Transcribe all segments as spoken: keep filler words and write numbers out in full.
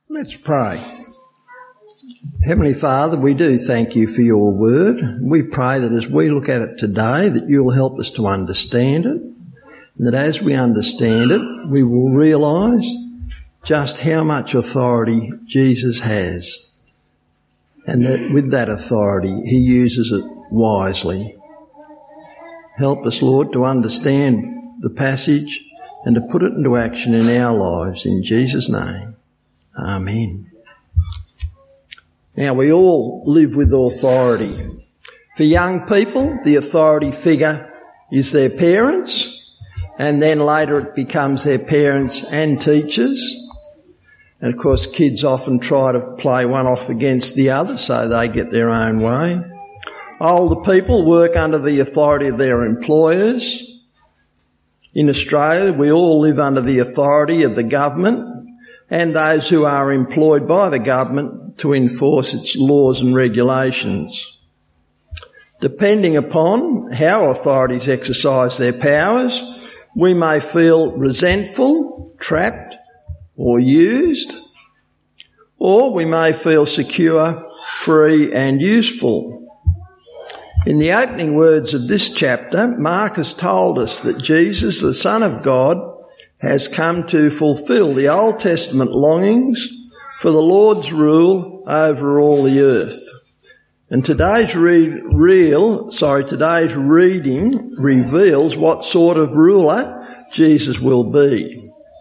Let's pray. Heavenly Father, we do thank you for your word. We pray that as we look at it today, that you'll help us to understand it, and that as we understand it, we will realise just how much authority Jesus has, and that with that authority he uses it wisely. Help us, Lord, to understand the passage and to put it into action in our lives, in Jesus' name. Amen. Now, we all live with authority. For young people, the authority figure is their parents, and then later it becomes their parents and teachers. And of course, kids often try to play one off against the other so they get their own way. Older people work under the authority of their employers. In Australia, we all live under the authority of the government and those who are employed by the government to enforce its laws and regulations. Depending upon how authorities exercise their powers, we may feel resentful, trapped, or used, or we may feel secure, free, and useful. In the opening words of this chapter, Mark has told us that Jesus, the Son of God, has come to fulfill the Old Testament longings for the Lord's rule over all the earth. And today's re- real, sorry, today's reading reveals what sort of ruler Jesus will be.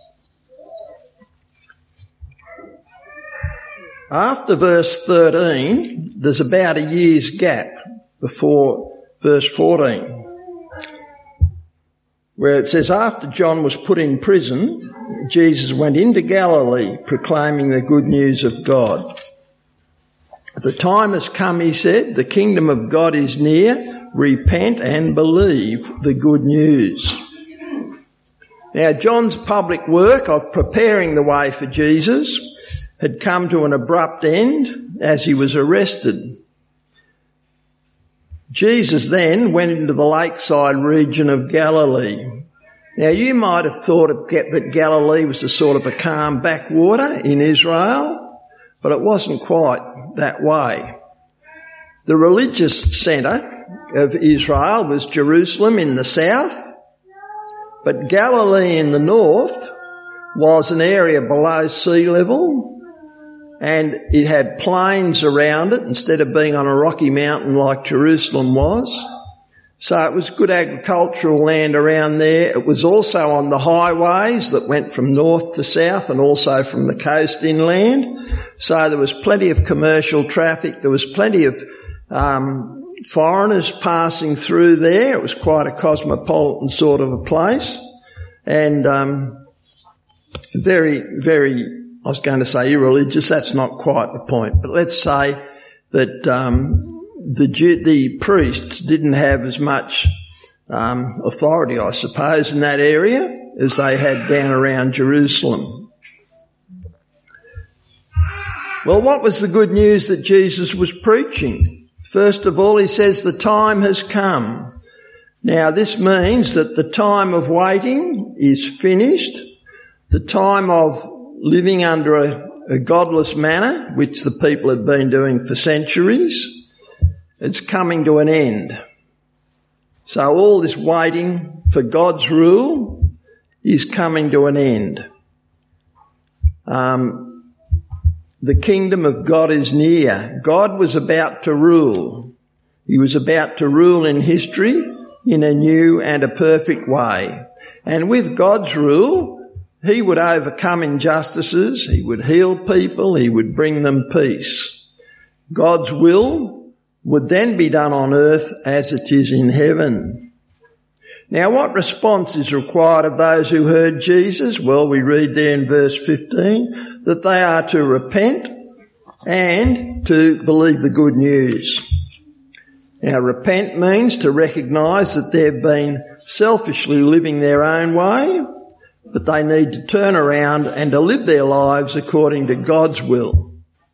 After verse thirteen, there's about a year's gap before verse fourteen, where it says, after John was put in prison, Jesus went into Galilee proclaiming the good news of God. The time has come, he said, the kingdom of God is near, repent and believe the good news. Now, John's public work of preparing the way for Jesus had come to an abrupt end as he was arrested. Jesus then went into the lakeside region of Galilee. Now, you might have thought that Galilee was a sort of a calm backwater in Israel, but it wasn't quite that way. The religious centre of Israel was Jerusalem in the south, but Galilee in the north was an area below sea level, and it had plains around it instead of being on a rocky mountain like Jerusalem was. So it was good agricultural land around there. It was also on the highways that went from north to south and also from the coast inland. So there was plenty of commercial traffic. There was plenty of um, foreigners passing through there. It was quite a cosmopolitan sort of a place. And um, very, very... I was going to say irreligious, that's not quite the point, but let's say that um, the the priests didn't have as much um, authority, I suppose, in that area as they had down around Jerusalem. Well, what was the good news that Jesus was preaching? First of all, he says the time has come. Now, this means that the time of waiting is finished. The time of living under a, a godless manner, which the people had been doing for centuries, it's coming to an end. So all this waiting for God's rule is coming to an end. Um, the kingdom of God is near. God was about to rule. He was about to rule in history in a new and a perfect way. And with God's rule, he would overcome injustices, he would heal people, he would bring them peace. God's will would then be done on earth as it is in heaven. Now, what response is required of those who heard Jesus? Well, we read there in verse fifteen that they are to repent and to believe the good news. Now, repent means to recognise that they've been selfishly living their own way, but they need to turn around and to live their lives according to God's will.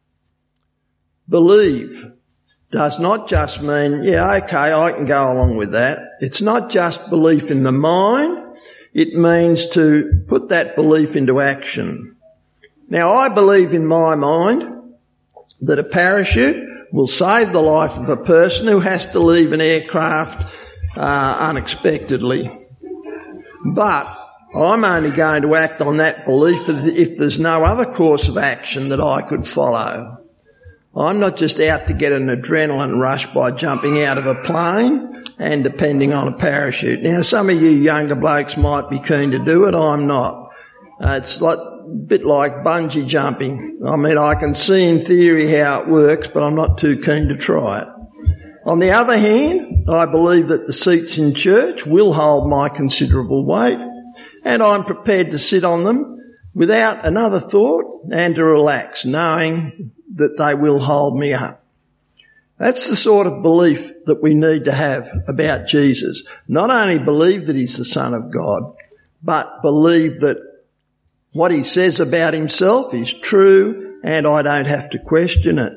Believe does not just mean, yeah, okay, I can go along with that. It's not just belief in the mind. It means to put that belief into action. Now, I believe in my mind that a parachute will save the life of a person who has to leave an aircraft uh, unexpectedly. But I'm only going to act on that belief if there's no other course of action that I could follow. I'm not just out to get an adrenaline rush by jumping out of a plane and depending on a parachute. Now, some of you younger blokes might be keen to do it. I'm not. Uh, it's like, a bit like bungee jumping. I mean, I can see in theory how it works, but I'm not too keen to try it. On the other hand, I believe that the seats in church will hold my considerable weight, and I'm prepared to sit on them without another thought and to relax, knowing that they will hold me up. That's the sort of belief that we need to have about Jesus. Not only believe that he's the Son of God, but believe that what he says about himself is true and I don't have to question it.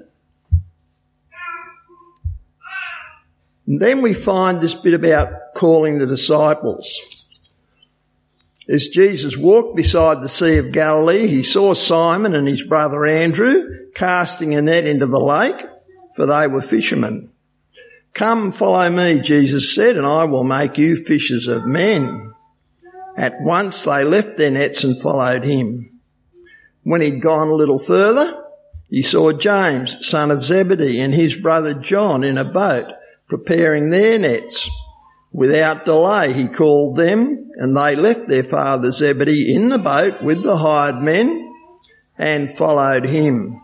And then we find this bit about calling the disciples. As Jesus walked beside the Sea of Galilee, he saw Simon and his brother Andrew casting a net into the lake, for they were fishermen. "Come, follow me," Jesus said, "and I will make you fishers of men." At once they left their nets and followed him. When he'd gone a little further, he saw James, son of Zebedee, and his brother John in a boat, preparing their nets. Without delay he called them, and they left their father Zebedee in the boat with the hired men and followed him.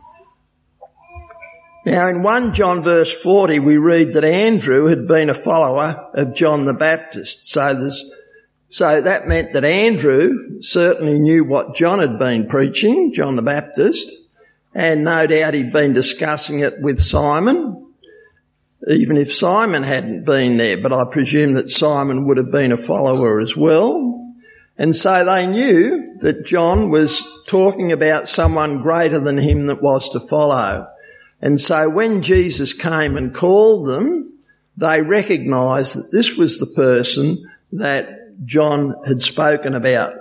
Now in First John verse forty we read that Andrew had been a follower of John the Baptist. So there's, so that meant that Andrew certainly knew what John had been preaching, John the Baptist, and no doubt he'd been discussing it with Simon, even if Simon hadn't been there, but I presume that Simon would have been a follower as well. And so they knew that John was talking about someone greater than him that was to follow. And so when Jesus came and called them, they recognised that this was the person that John had spoken about.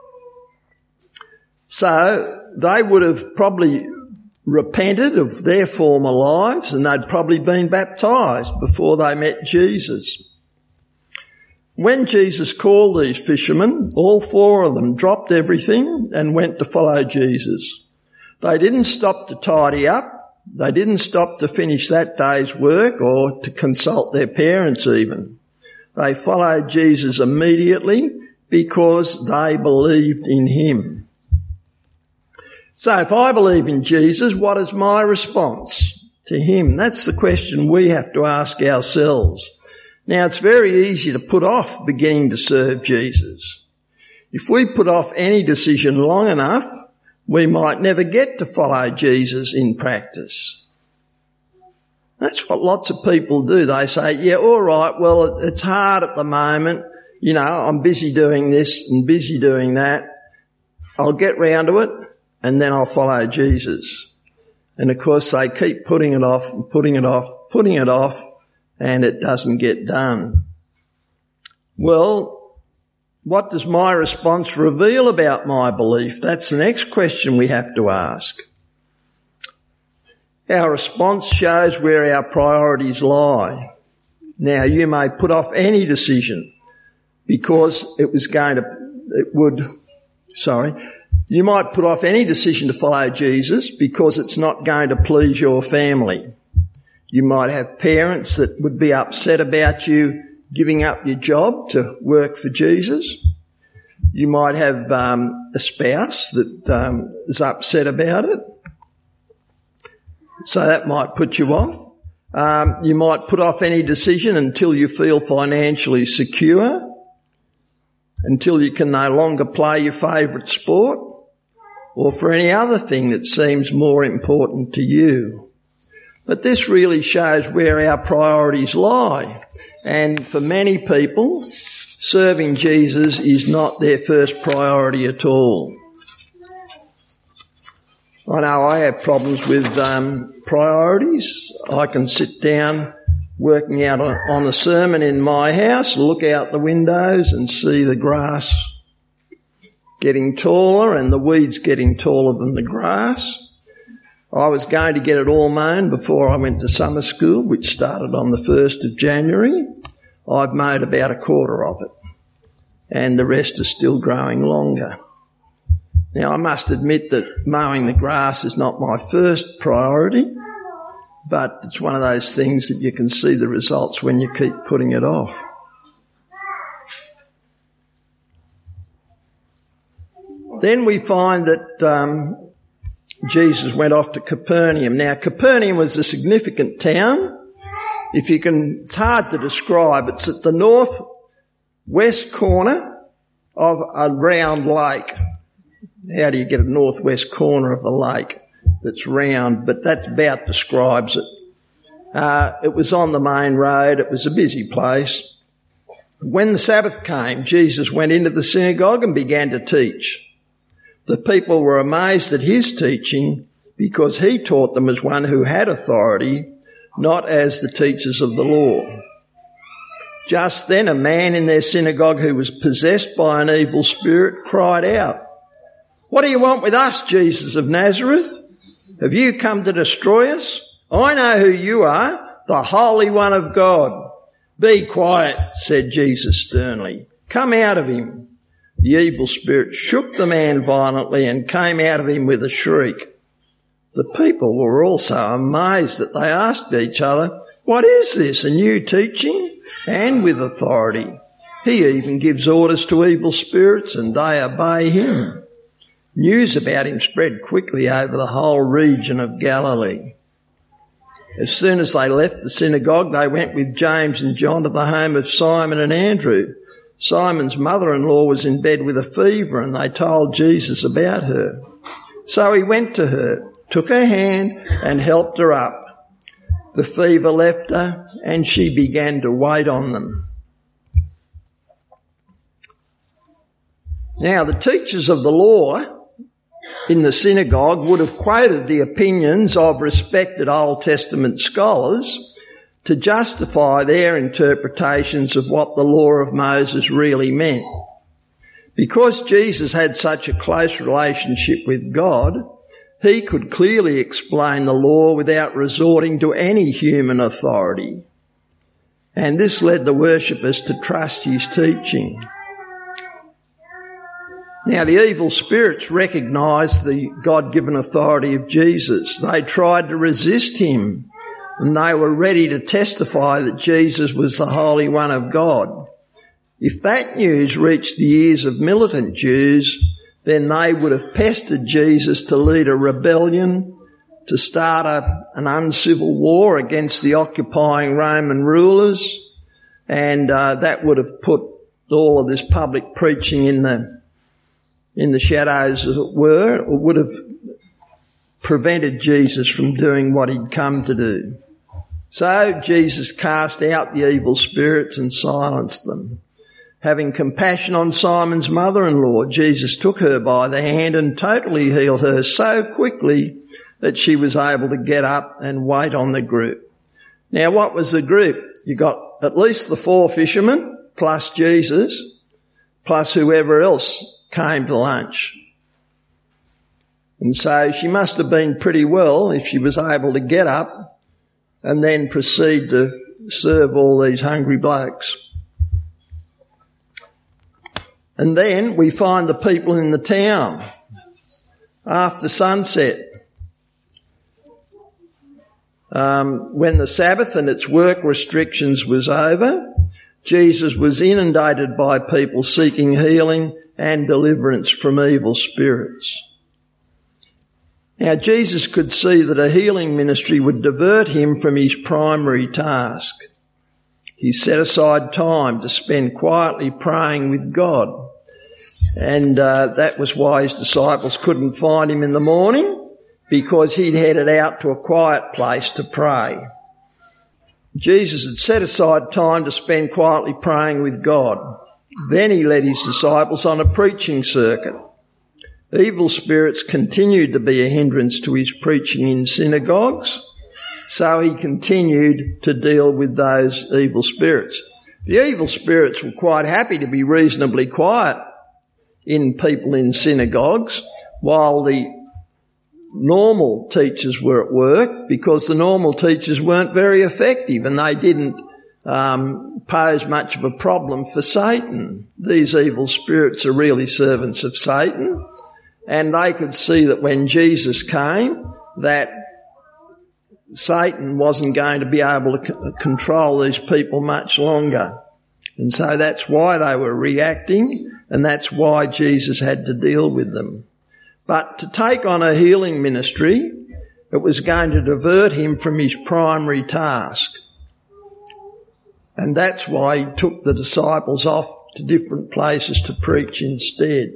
So they would have probably repented of their former lives and they'd probably been baptised before they met Jesus. When Jesus called these fishermen, all four of them dropped everything and went to follow Jesus. They didn't stop to tidy up. They didn't stop to finish that day's work or to consult their parents even. They followed Jesus immediately because they believed in him. So if I believe in Jesus, what is my response to him? That's the question we have to ask ourselves. Now, it's very easy to put off beginning to serve Jesus. If we put off any decision long enough, we might never get to follow Jesus in practice. That's what lots of people do. They say, yeah, all right, well, it's hard at the moment. You know, I'm busy doing this and busy doing that. I'll get round to it and then I'll follow Jesus. And of course they keep putting it off and putting it off, putting it off, and it doesn't get done. Well, what does my response reveal about my belief? That's the next question we have to ask. Our response shows where our priorities lie. Now, you may put off any decision because it was going to, it would, sorry, you might put off any decision to follow Jesus because it's not going to please your family. You might have parents that would be upset about you giving up your job to work for Jesus. You might have um, a spouse that um, is upset about it. So that might put you off. Um, you might put off any decision until you feel financially secure, until you can no longer play your favourite sport, or for any other thing that seems more important to you. But this really shows where our priorities lie. And for many people, serving Jesus is not their first priority at all. I know I have problems with um, priorities. I can sit down working out on, on a sermon in my house, look out the windows and see the grass getting taller and the weeds getting taller than the grass. I was going to get it all mown before I went to summer school, which started on the first of January. I've mowed about a quarter of it, and the rest is still growing longer. Now, I must admit that mowing the grass is not my first priority, but it's one of those things that you can see the results when you keep putting it off. Then we find that um, Jesus went off to Capernaum. Now, Capernaum was a significant town. If you can, it's hard to describe. It's at the northwest corner of a round lake. How do you get a northwest corner of a lake that's round? But that about describes it. Uh, it was on the main road. It was a busy place. When the Sabbath came, Jesus went into the synagogue and began to teach. The people were amazed at his teaching because he taught them as one who had authority, not as the teachers of the law. Just then a man in their synagogue who was possessed by an evil spirit cried out, "What do you want with us, Jesus of Nazareth? Have you come to destroy us? I know who you are, the Holy One of God." "Be quiet," said Jesus sternly. "Come out of him." The evil spirit shook the man violently and came out of him with a shriek. The people were also amazed that they asked each other, "What is this, a new teaching? And with authority. He even gives orders to evil spirits and they obey him." News about him spread quickly over the whole region of Galilee. As soon as they left the synagogue, they went with James and John to the home of Simon and Andrew. Simon's mother-in-law was in bed with a fever and they told Jesus about her. So he went to her, took her hand and helped her up. The fever left her and she began to wait on them. Now, the teachers of the law in the synagogue would have quoted the opinions of respected Old Testament scholars to justify their interpretations of what the law of Moses really meant. Because Jesus had such a close relationship with God, he could clearly explain the law without resorting to any human authority. And this led the worshippers to trust his teaching. Now, the evil spirits recognised the God-given authority of Jesus. They tried to resist him, and they were ready to testify that Jesus was the Holy One of God. If that news reached the ears of militant Jews, then they would have pestered Jesus to lead a rebellion, to start a, an uncivil war against the occupying Roman rulers, and uh, that would have put all of this public preaching in the in the shadows, as it were, or would have prevented Jesus from doing what he'd come to do. So Jesus cast out the evil spirits and silenced them. Having compassion on Simon's mother-in-law, Jesus took her by the hand and totally healed her so quickly that she was able to get up and wait on the group. Now, what was the group? You got at least the four fishermen, plus Jesus, plus whoever else came to lunch. And so she must have been pretty well if she was able to get up and then proceed to serve all these hungry blokes. And then we find the people in the town after sunset. Um, when the Sabbath and its work restrictions was over, Jesus was inundated by people seeking healing and deliverance from evil spirits. Now, Jesus could see that a healing ministry would divert him from his primary task. He set aside time to spend quietly praying with God. And uh, that was why his disciples couldn't find him in the morning, because he'd headed out to a quiet place to pray. Jesus had set aside time to spend quietly praying with God. Then he led his disciples on a preaching circuit. Evil spirits continued to be a hindrance to his preaching in synagogues, so he continued to deal with those evil spirits. The evil spirits were quite happy to be reasonably quiet in people in synagogues while the normal teachers were at work, because the normal teachers weren't very effective and they didn't um, pose much of a problem for Satan. These evil spirits are really servants of Satan, and they could see that when Jesus came, that Satan wasn't going to be able to c- control these people much longer. And so that's why they were reacting, and that's why Jesus had to deal with them. But to take on a healing ministry, it was going to divert him from his primary task. And that's why he took the disciples off to different places to preach instead.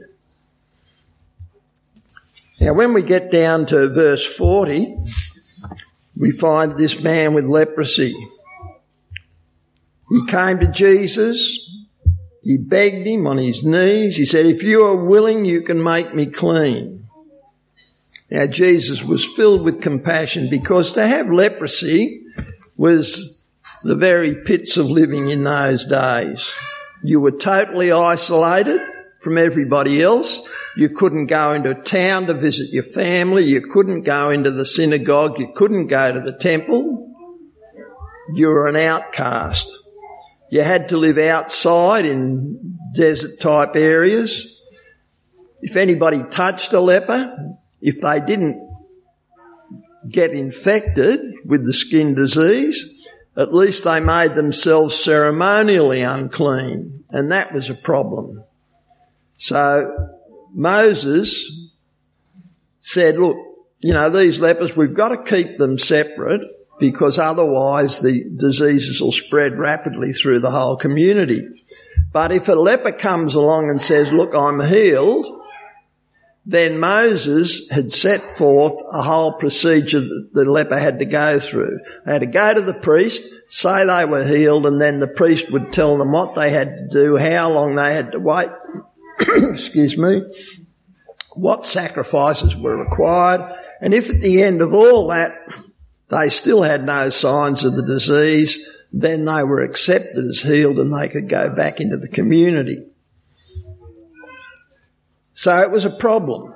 Now, when we get down to verse forty, we find this man with leprosy. He came to Jesus. He begged him on his knees. He said, "If you are willing, you can make me clean." Now, Jesus was filled with compassion, because to have leprosy was the very pits of living in those days. You were totally isolated from everybody else. You couldn't go into town to visit your family. You couldn't go into the synagogue. You couldn't go to the temple. You were an outcast. You had to live outside in desert-type areas. If anybody touched a leper, if they didn't get infected with the skin disease, at least they made themselves ceremonially unclean, and that was a problem. So Moses said, look, you know, these lepers, we've got to keep them separate, because otherwise the diseases will spread rapidly through the whole community. But if a leper comes along and says, look, I'm healed, then Moses had set forth a whole procedure that the leper had to go through. They had to go to the priest, say they were healed, and then the priest would tell them what they had to do, how long they had to wait, excuse me, what sacrifices were required, and if at the end of all that they still had no signs of the disease, then they were accepted as healed and they could go back into the community. So it was a problem.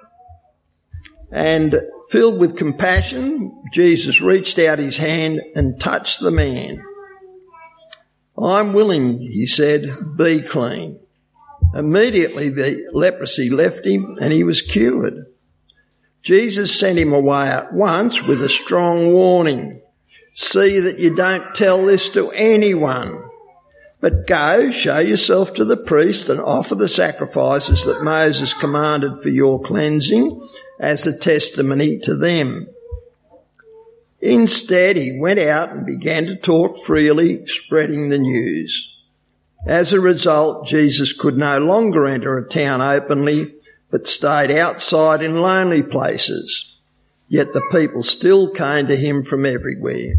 And filled with compassion, Jesus reached out his hand and touched the man. "I'm willing," he said, "be clean." Immediately the leprosy left him and he was cured. Jesus sent him away at once with a strong warning. "See that you don't tell this to anyone. But go, show yourself to the priest and offer the sacrifices that Moses commanded for your cleansing as a testimony to them." Instead, he went out and began to talk freely, spreading the news. As a result, Jesus could no longer enter a town openly, but stayed outside in lonely places. Yet the people still came to him from everywhere.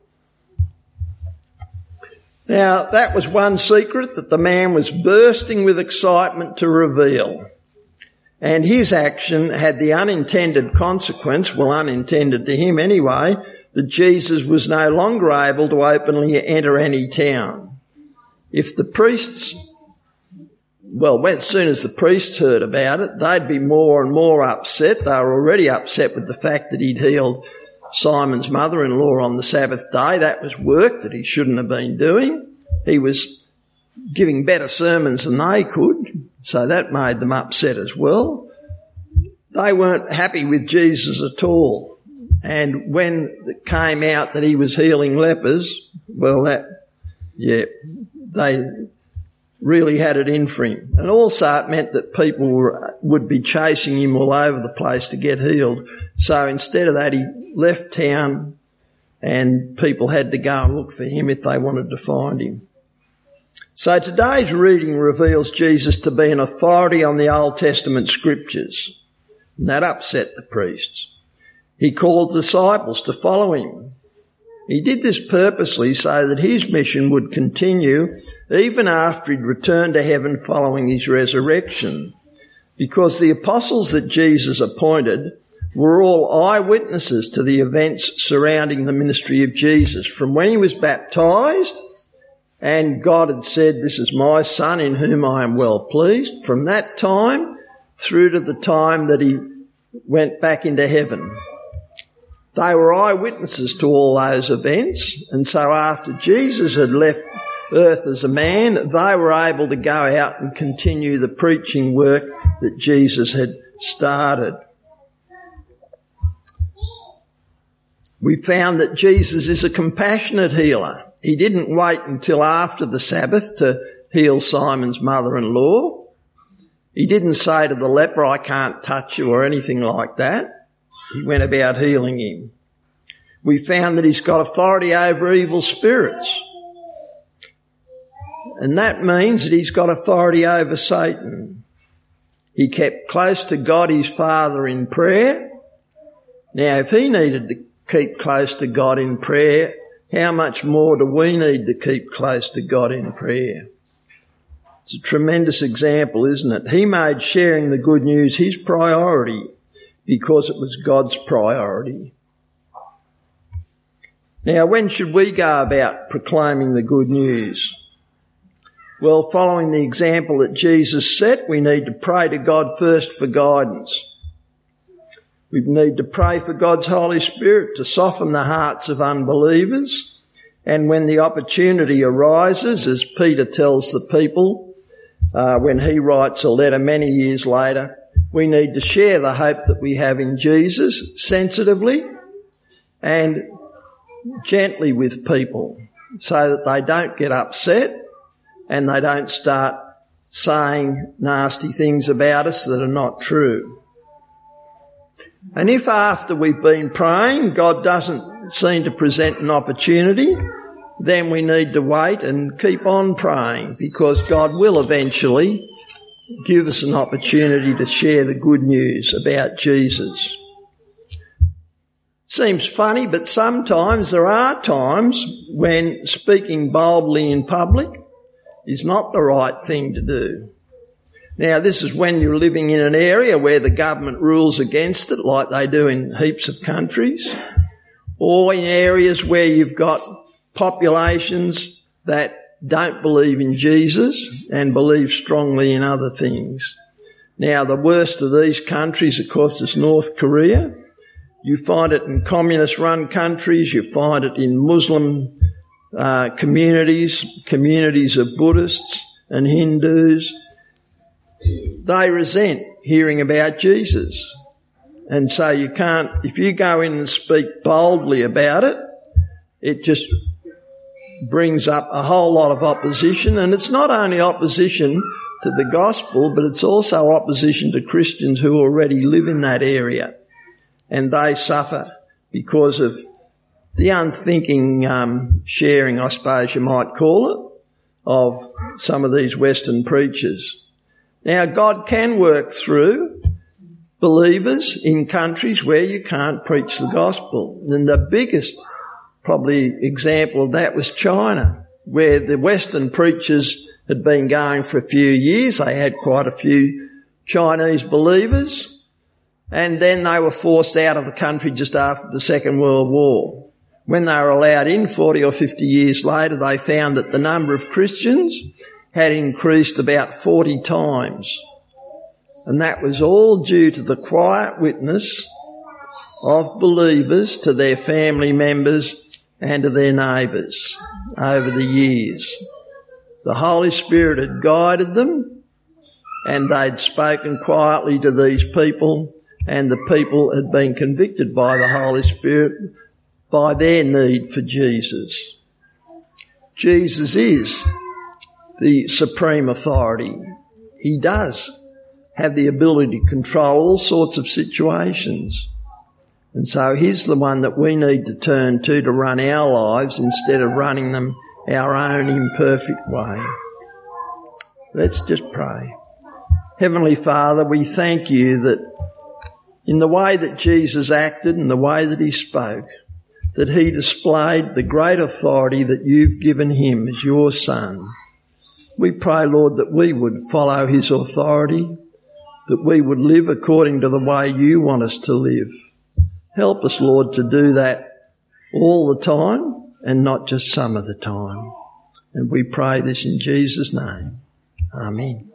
Now, that was one secret that the man was bursting with excitement to reveal. And his action had the unintended consequence, well, unintended to him anyway, that Jesus was no longer able to openly enter any town. If the priests, well, as soon as the priests heard about it, they'd be more and more upset. They were already upset with the fact that he'd healed Simon's mother-in-law on the Sabbath day. That was work that he shouldn't have been doing. He was giving better sermons than they could, so that made them upset as well. They weren't happy with Jesus at all. And when it came out that he was healing lepers, well, that, yeah, they really had it in for him. And also it meant that people were, would be chasing him all over the place to get healed. So instead of that, he left town and people had to go and look for him if they wanted to find him. So today's reading reveals Jesus to be an authority on the Old Testament scriptures. And that upset the priests. He called disciples to follow him. He did this purposely so that his mission would continue even after he'd returned to heaven following his resurrection. Because the apostles that Jesus appointed were all eyewitnesses to the events surrounding the ministry of Jesus, from when he was baptized and God had said, "This is my son in whom I am well pleased," from that time through to the time that he went back into heaven. They were eyewitnesses to all those events, and so after Jesus had left earth as a man, they were able to go out and continue the preaching work that Jesus had started. We found that Jesus is a compassionate healer. He didn't wait until after the Sabbath to heal Simon's mother-in-law. He didn't say to the leper, "I can't touch you," or anything like that. He went about healing him. We found that he's got authority over evil spirits. And that means that he's got authority over Satan. He kept close to God, his Father, in prayer. Now, if he needed to keep close to God in prayer, how much more do we need to keep close to God in prayer? It's a tremendous example, isn't it? He made sharing the good news his priority because it was God's priority. Now, when should we go about proclaiming the good news? Well, following the example that Jesus set, we need to pray to God first for guidance. We need to pray for God's Holy Spirit to soften the hearts of unbelievers. And when the opportunity arises, as Peter tells the people uh, when he writes a letter many years later, we need to share the hope that we have in Jesus sensitively and gently with people so that they don't get upset and they don't start saying nasty things about us that are not true. And if after we've been praying, God doesn't seem to present an opportunity, then we need to wait and keep on praying, because God will eventually give us an opportunity to share the good news about Jesus. Seems funny, but sometimes there are times when speaking boldly in public is not the right thing to do. Now, this is when you're living in an area where the government rules against it, like they do in heaps of countries, or in areas where you've got populations that don't believe in Jesus and believe strongly in other things. Now, the worst of these countries, of course, is North Korea. You find it in communist-run countries. You find it in Muslim uh, communities, communities of Buddhists and Hindus. They resent hearing about Jesus. And so you can't, if you go in and speak boldly about it, it just brings up a whole lot of opposition. And it's not only opposition to the gospel, but it's also opposition to Christians who already live in that area. And they suffer because of the unthinking um, sharing, I suppose you might call it, of some of these Western preachers. Now, God can work through believers in countries where you can't preach the gospel. And the biggest probably example of that was China, where the Western preachers had been going for a few years. They had quite a few Chinese believers, and then they were forced out of the country just after the Second World War. When they were allowed in forty or fifty years later, they found that the number of Christians had increased about forty times. And that was all due to the quiet witness of believers to their family members and to their neighbours over the years. The Holy Spirit had guided them, and they'd spoken quietly to these people, and the people had been convicted by the Holy Spirit by their need for Jesus. Jesus is the supreme authority. He does have the ability to control all sorts of situations. And so he's the one that we need to turn to to run our lives instead of running them our own imperfect way. Let's just pray. Heavenly Father, we thank you that in the way that Jesus acted and the way that he spoke, that he displayed the great authority that you've given him as your son. We pray, Lord, that we would follow his authority, that we would live according to the way you want us to live. Help us, Lord, to do that all the time and not just some of the time. And we pray this in Jesus' name. Amen.